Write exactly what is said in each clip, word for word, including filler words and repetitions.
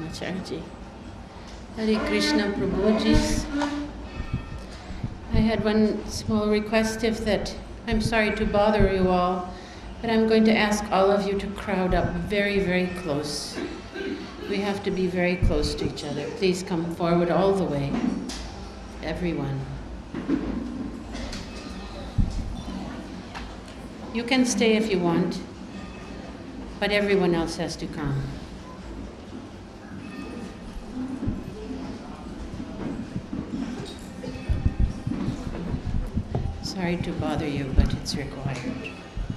Acharji. Hare Krishna Prabhuji's. I had one small request, if that, I'm sorry to bother you all, but I'm going to ask all of you to crowd up very, very close. We have to be very close to each other. Please come forward all the way, everyone. You can stay if you want, but everyone else has to come. Sorry to bother you, but it's required.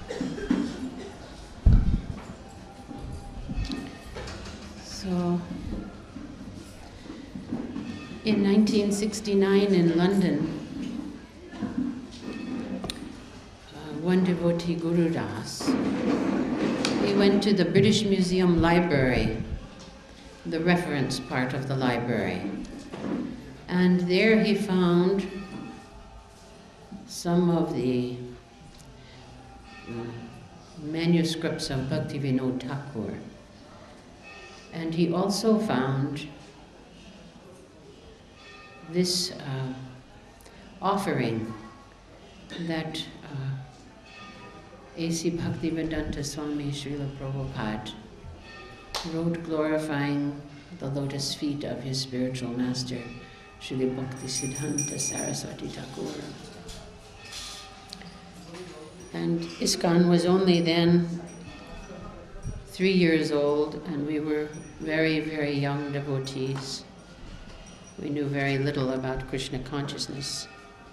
So, in nineteen sixty-nine in London, uh, one devotee, Guru Das, he went to the British Museum Library, the reference part of the library, and there he found some of the manuscripts of Bhaktivinoda Thakur. And he also found this uh, offering that uh, A C Bhaktivedanta Swami Srila Prabhupada wrote glorifying the lotus feet of his spiritual master, Srila Bhaktisiddhanta Saraswati Thakur. And ISKCON was only then three years old, and we were very, very young devotees. We knew very little about Krishna consciousness.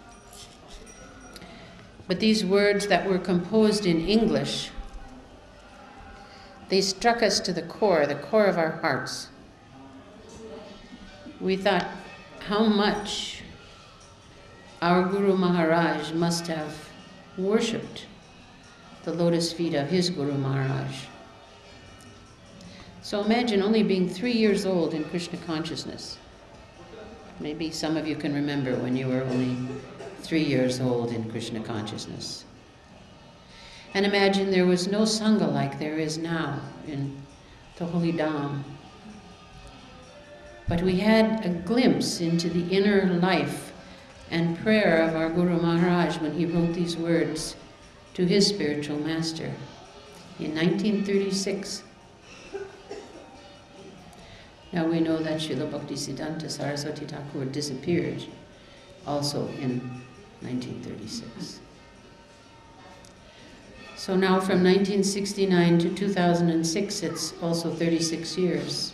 But these words that were composed in English, they struck us to the core, the core of our hearts. We thought how much our Guru Maharaj must have worshipped the lotus feet of his Guru Maharaj. So imagine only being three years old in Krishna consciousness. Maybe some of you can remember when you were only three years old in Krishna consciousness. And imagine there was no Sangha like there is now in the Holy Dham. But we had a glimpse into the inner life and prayer of our Guru Maharaj when he wrote these words to his spiritual master in nineteen thirty-six. Now we know that Srila Bhaktisiddhanta Saraswati Thakur disappeared also in nineteen thirty-six. So now from nineteen sixty-nine to two thousand six, it's also thirty-six years.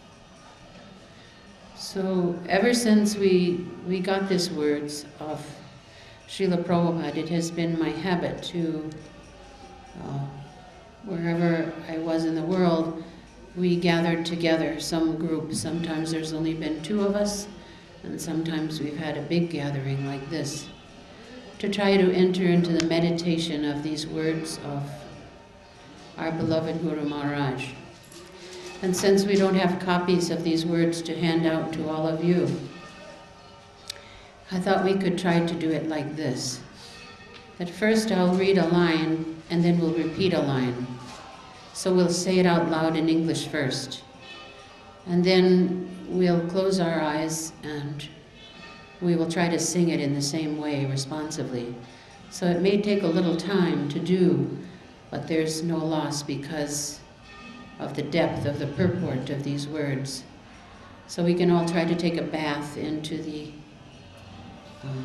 So ever since we, we got these words of Srila Prabhupada, it has been my habit to, uh, wherever I was in the world, we gathered together, some group. Sometimes there's only been two of us, and sometimes we've had a big gathering like this, to try to enter into the meditation of these words of our beloved Guru Maharaj. And since we don't have copies of these words to hand out to all of you, I thought we could try to do it like this. At first I'll read a line, and then we'll repeat a line. So we'll say it out loud in English first. And then we'll close our eyes and we will try to sing it in the same way, responsively. So it may take a little time to do, but there's no loss because of the depth of the purport of these words. So we can all try to take a bath into the, um,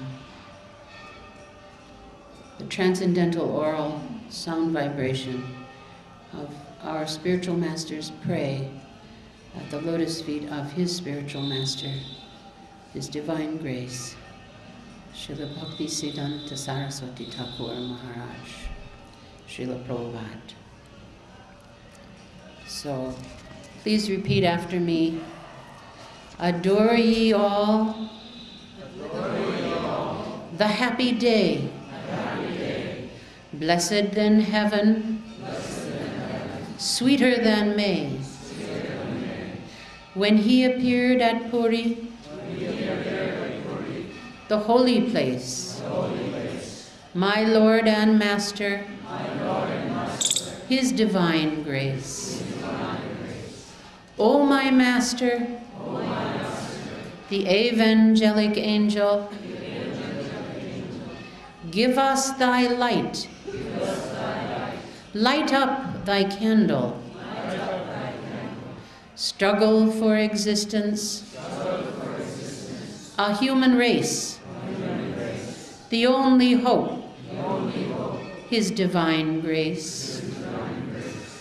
the transcendental oral sound vibration of our spiritual master's pray at the lotus feet of his spiritual master, his divine grace, Srila Bhaktisiddhanta Saraswati Thakur Maharaj, Srila Prabhupada. So please repeat after me. Adore ye all, Adore ye all. The happy day, The happy day. Blessed than heaven, sweeter than May, when he appeared at Puri, the holy place, my Lord and Master, his divine grace. O my Master, O my Master, the evangelic angel, give us thy light. give us thy light. Light up thy candle. Light up thy candle. Struggle for existence. Struggle for existence. A human race. A human race. The only hope. The only hope. His divine grace. His divine grace.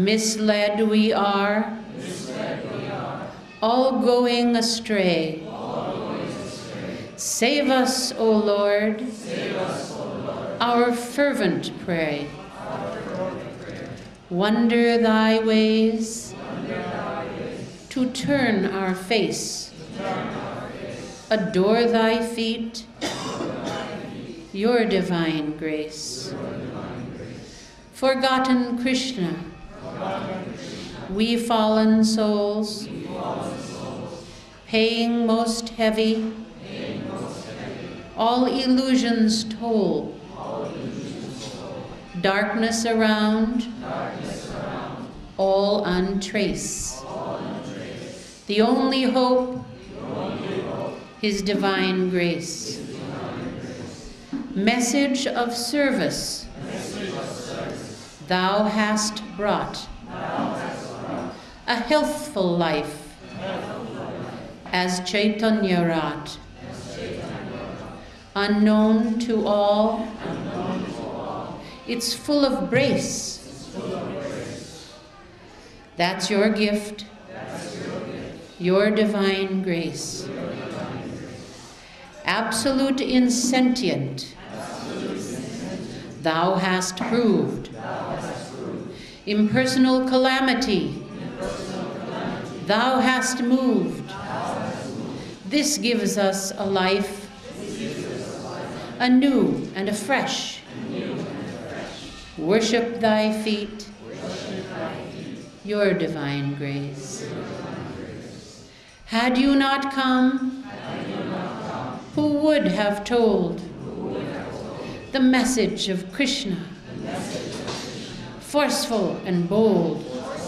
Misled we are. Misled we are. All going astray. All going astray. Save us, O Lord. Save us, O Lord. Our fervent prayer. Our fervent prayer. Wonder thy ways. Wonder thy ways. To turn our face. To turn our face. Adore thy feet. Adore thy feet. Your divine grace. Your divine grace. Forgotten Krishna. Forgotten Krishna. We fallen souls. We fallen souls. Paying most heavy. Paying most heavy. All illusions told. All illusions told. Darkness around. Darkness around. All untraced. All untraced. The only hope. The only hope. His divine grace. His divine grace. Message of service. Message of service. Thou hast brought. Thou hast brought. A healthful life. Healthful life. As Chaitanya wrought. As Chaitanya wrought. Unknown to all. Unknown to all. It's full of grace. It's full of grace. That's your gift. That's your gift. Your divine grace. Your divine grace. Absolute insentient. Absolute sentient. Thou hast proved. Thou hast proved. Impersonal calamity. Impersonal calamity. Thou hast moved. Thou hast moved. This gives us a life. This gives us a life. Anew and afresh. New and fresh. Worship thy feet. Worship thy feet. Your divine grace. Your divine grace. Had you not come, Had you not come, who would have told who would have told the message of Krishna? the message of Krishna? Forceful and bold.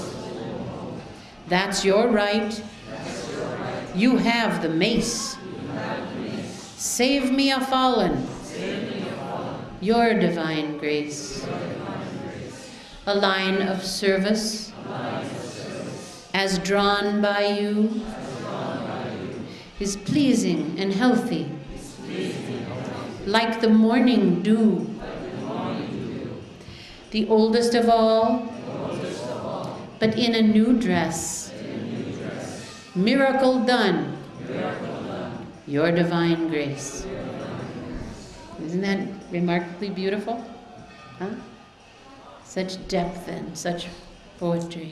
That's your right. That's your right. You have the mace. You have me. Save me a fallen. Save me a fallen. Your divine grace. Your divine grace. A line of service A line of service. as drawn by you As drawn by you. is pleasing and healthy, Is pleasing and healthy. like the morning dew. Like the morning dew. The oldest of all, The oldest of all. but in a new dress. In a new dress. Miracle done. Miracle done. Your divine grace. Your divine grace. Isn't that remarkably beautiful? Huh? Such depth and such poetry.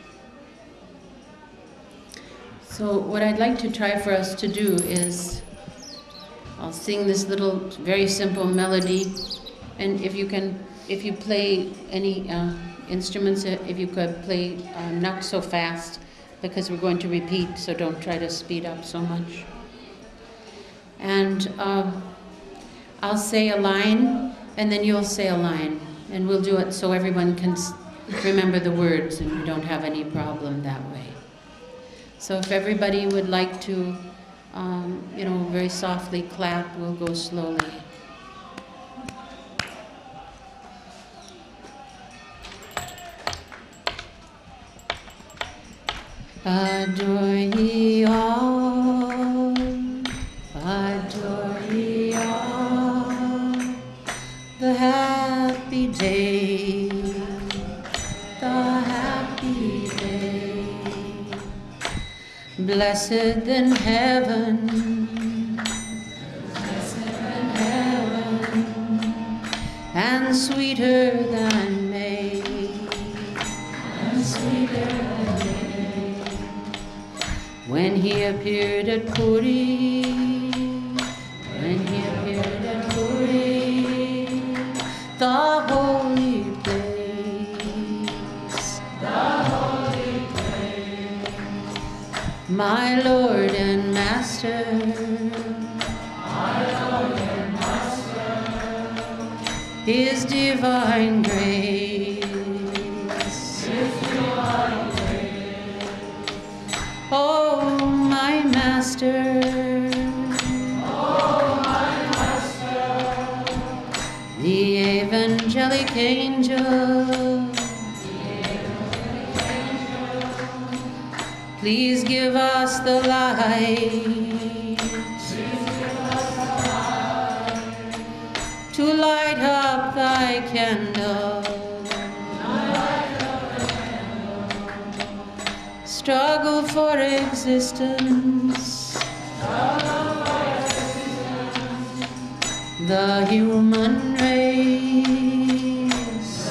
So what I'd like to try for us to do is, I'll sing this little very simple melody, and if you can, if you play any uh, instruments, uh, if you could play uh, not so fast, because we're going to repeat, so don't try to speed up so much. And uh, I'll say a line, and then you'll say a line, and we'll do it so everyone can s- remember the words, and we don't have any problem that way. So if everybody would like to, um, you know, very softly clap, we'll go slowly. Adore ye all, adore ye all, the happy day, the happy day. Blessed than heaven, blessed than heaven, and sweeter than May, and sweeter than May. When he appeared at Puri, when he appeared at Puri, the holy place, the holy place. My Lord and Master, my Lord and Master, His divine grace, His divine grace, angelic angel, please give us the light to light up thy candle. Struggle for existence, the human race,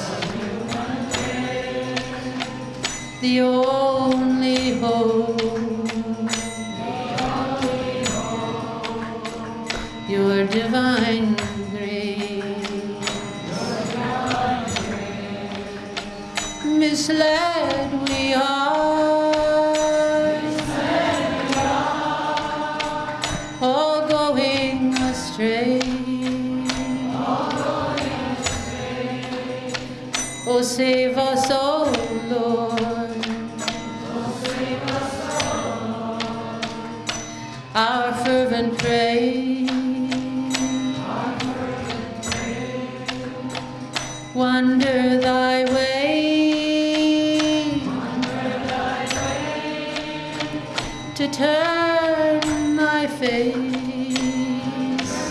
the only hope, your divine grace. Misled we are, all going astray. Oh, save us, oh Lord. Our fervent praise. Wander thy way, to turn thy face,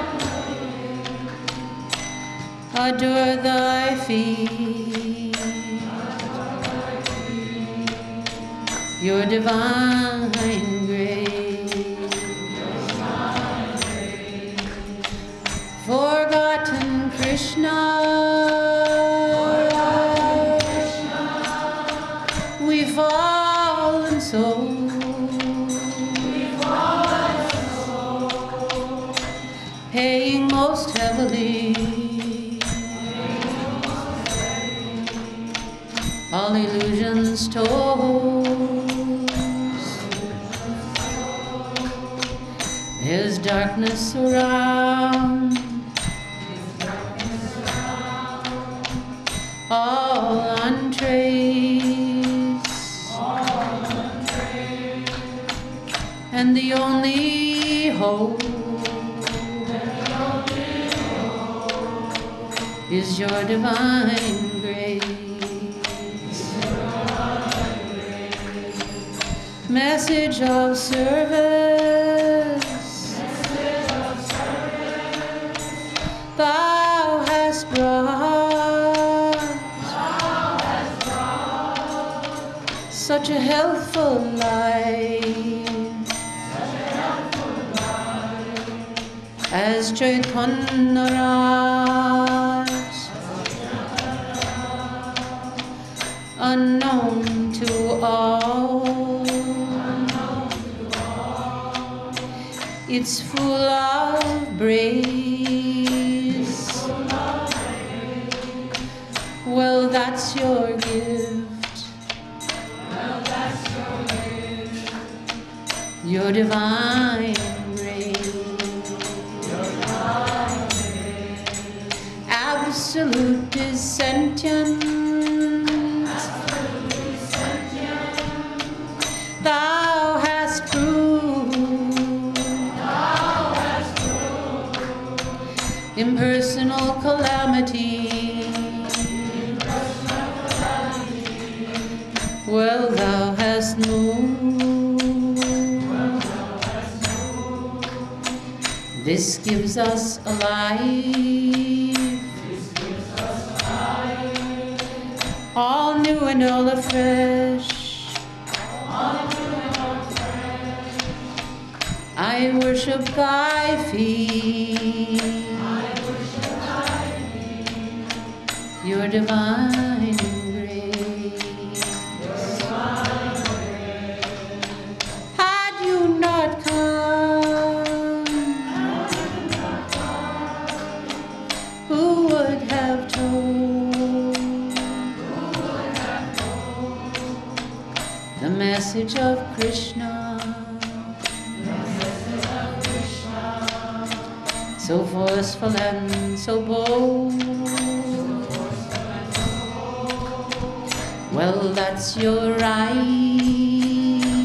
adore thy feet, your divine grace. Forgotten Krishna, we fallen souls, paying most heavily all illusions told. There's darkness around, all untraced, and the only hope is your divine grace. Message of service, thou hast brought such a healthful life as Chaitanya Raj, unknown to all. It's full of praise. Well, that's your gift, your divine grace. Absolute is sentient, thou hast proved. Impersonal calamity, well, thou hast moved. This gives us a life, all new and all afresh. I worship thy feet, your divine grace. Had you not come, who would have told the message of Krishna? So forceful and so bold. Well, that's your right.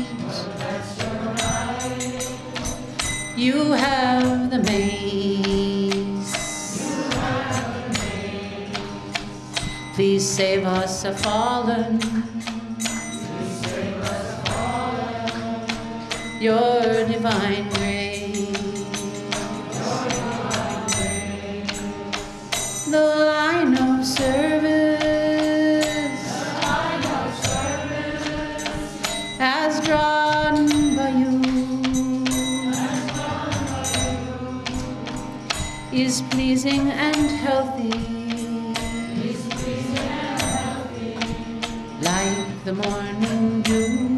You have the maze. Please save us a fallen. Your divine grace. The line of service as drawn by you is pleasing and healthy, like the morning dew.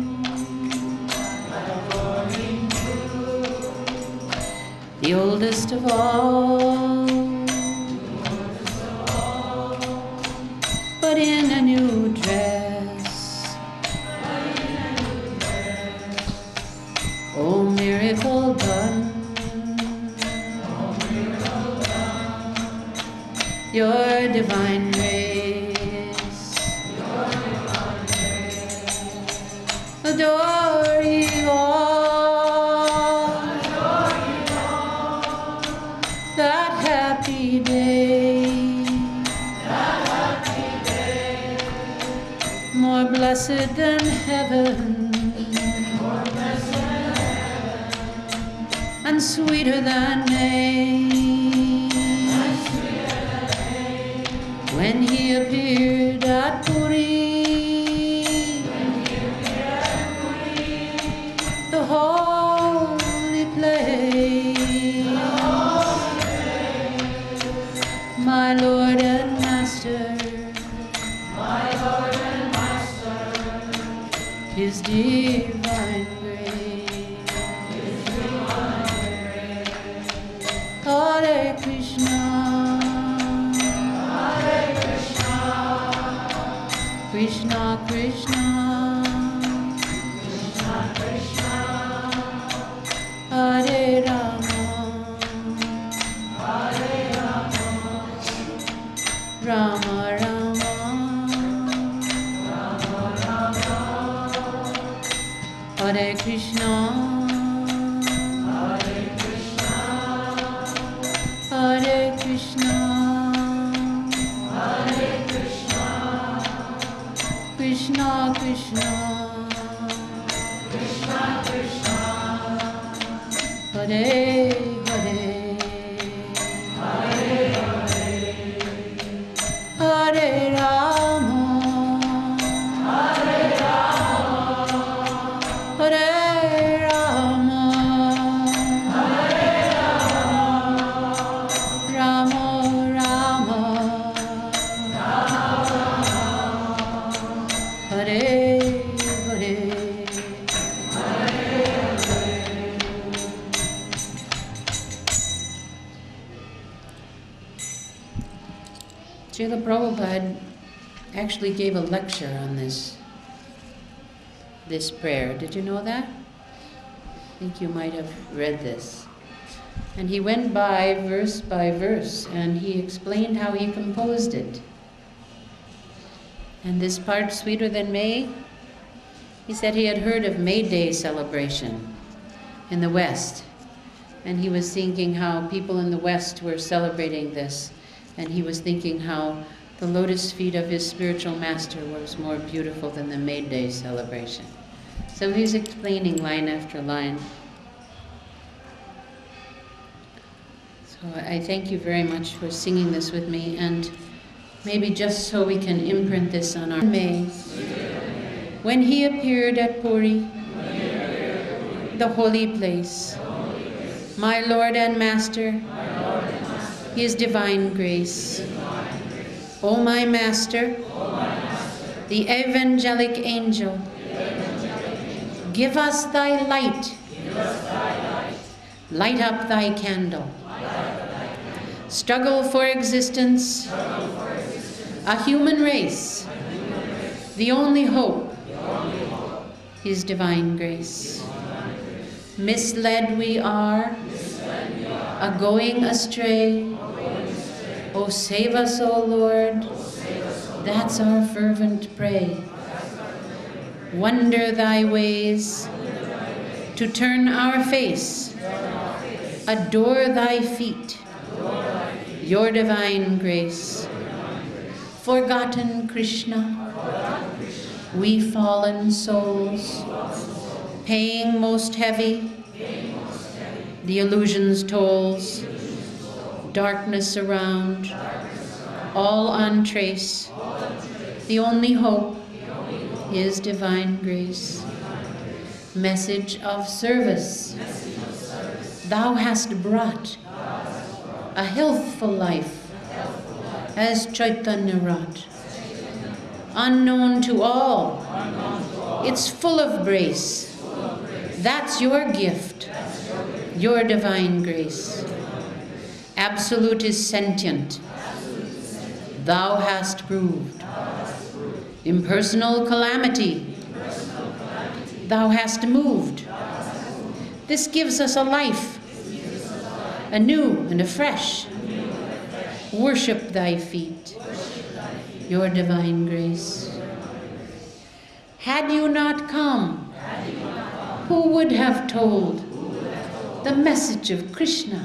The oldest of all, but in a new dress. Oh, miracle done. Your divine grace. Adore you all. That happy day. More blessed than heaven, and sweeter than May, when he appeared at Puri, the holy place, my Lord and Master. His divine grace. Hare Krishna. Hare Krishna. Krishna Krishna. Krishna Krishna. Hare Rama. Hare Rama. Rama Rama. Hare Krishna, Hare Krishna, Hare Krishna, Hare Krishna, Krishna Krishna, Krishna Krishna, Hare Hare, Hare Hare, Hare Rama. Hare Rama, Hare Rama, Rama Rama, Hare Hare, Hare Hare. Srila Prabhupada actually gave a lecture on this. This prayer. Did you know that? I think you might have read this. And he went by verse by verse and he explained how he composed it. And this part, Sweeter Than May, he said he had heard of May Day celebration in the West. And he was thinking how people in the West were celebrating this. And he was thinking how the lotus feet of his spiritual master was more beautiful than the May Day celebration. So he's explaining line after line. So I thank you very much for singing this with me, and maybe just so we can imprint this on our May. When he appeared at Puri, the holy place, my Lord and Master, his divine grace. O my Master, the evangelic angel, give us thy light, light up thy candle, struggle for existence, a human race, the only hope, his divine grace. Misled we are, a going astray, oh, save us, O Lord, that's our fervent pray. Wonder thy ways, to turn our face, adore thy feet, your divine grace. Forgotten Krishna, we fallen souls, paying most heavy, the illusion's tolls, darkness around, all untrace. The only hope is divine grace. Message of service, thou hast brought a healthful life as Chaitanya wrought. Unknown to all, it's full of grace. That's your gift, your divine grace. Absolute is sentient, thou hast proved. Impersonal calamity, thou hast moved. This gives us a life, anew and afresh. Worship thy feet, your divine grace. Had you not come, who would have told the message of Krishna?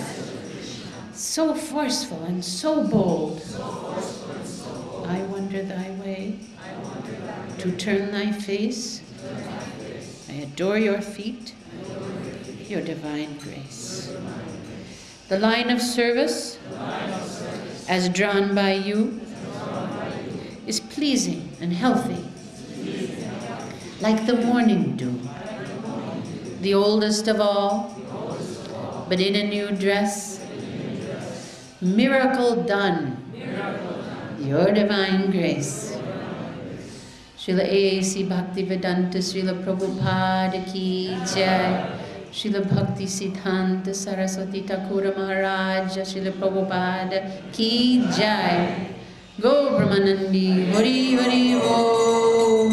So forceful and so bold. I wander thy way, to turn thy face. I adore your feet, your divine grace. The line of service, as drawn by you, is pleasing and healthy, like the morning dew. The oldest of all, but in a new dress. Miracle done, your divine grace. Srila A A C Bhaktivedanta Srila Prabhupada ki jai. Srila Bhakti Siddhanta Saraswati Thakur Maharaj Srila Prabhupada ki jai. Go Brahmanandi, Hari Hari Bo.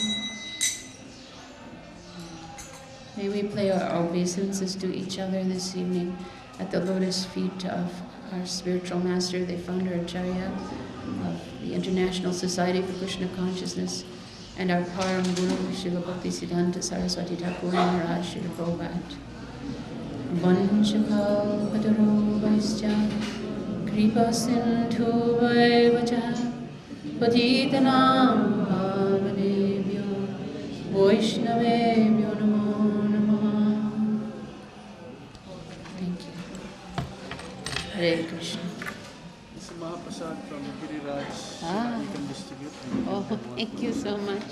May we play our obeisances to each other this evening at the lotus feet of our spiritual master, the founder Acharya of the International Society for Krishna Consciousness, and our Param Guru, Srila Bhakti Siddhanta Saraswati Thakur Maharaj, Srila Prabhupada. Vanchakal Padaro Vaisya Kripa Sindhu Vaivacha Patitanam Pavanebhyo Vaishnavebhyo Namo Namaha. Thank you. Hare Krishna. This is Mahaprasad from Giriraj. Ah. You can distribute. Oh, thank you so much.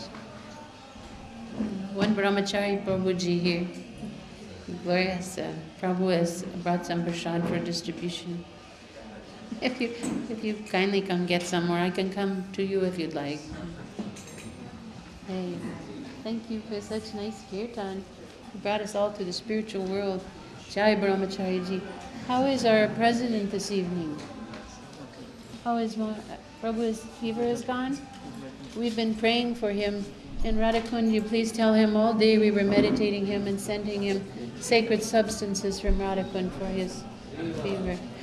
One Brahmachari Prabhuji here. Glorious. Uh, Prabhu has brought some prasad for distribution. If you, if you kindly come get some, or I can come to you if you'd like. Hey, thank you for such nice kirtan. You brought us all to the spiritual world. Jai Brahmachari Ji. How is our president this evening? How is Ma- Prabhu's fever is gone? We've been praying for him. And Radhakund, you please tell him all day we were meditating him and sending him sacred substances from Radhakund for his fever.